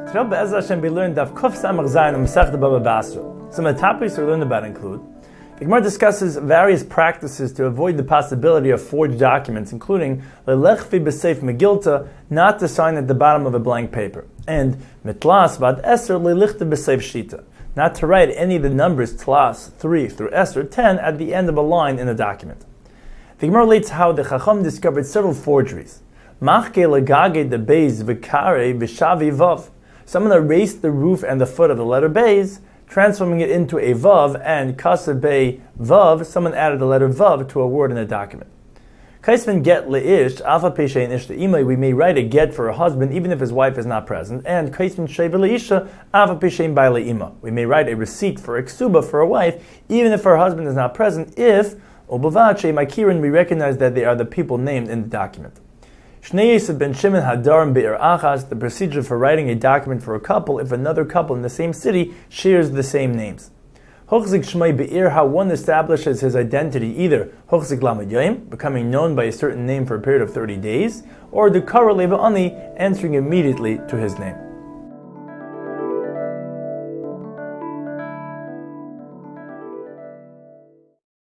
Today, Be'ezras Hashem, we learned Daf Kuf Samach Zayin and Masechta Baba Basra. Some of the topics we learned about include: the Gemara discusses various practices to avoid the possibility of forged documents, including Lelechvi B'Seif Megilta, not to sign at the bottom of a blank paper, and Mitlas Vad Eser Lelichta B'Seif Shita, not to write any of the numbers Tlas 3 through Eser 10 at the end of a line in a document. The Gemara relates how the Chacham discovered several forgeries. Machke Legage de Beis V'Kare V'Shavi Vav. Someone erased the roof and the foot of the letter Beis, transforming it into a Vav, and Kasabei Vav, someone added the letter Vav to a word in a document. Kaisman get leish, alpha peshein ish imay, we may write a get for a husband even if his wife is not present, and kaisman sheva leisha, alpha peshein by leima. We may write a receipt for a ksuba for a wife even if her husband is not present, if, obavache makirin, we recognize that they are the people named in the document. Shnei Yosef ben Shimon Hadarim Be'er Achas, the procedure for writing a document for a couple if another couple in the same city shares the same names. Hochzik Shmei Be'er, how one establishes his identity, either Hochzik Lamed Yom, becoming known by a certain name for a period of 30 days, or the Kara Leva Ani, answering immediately to his name.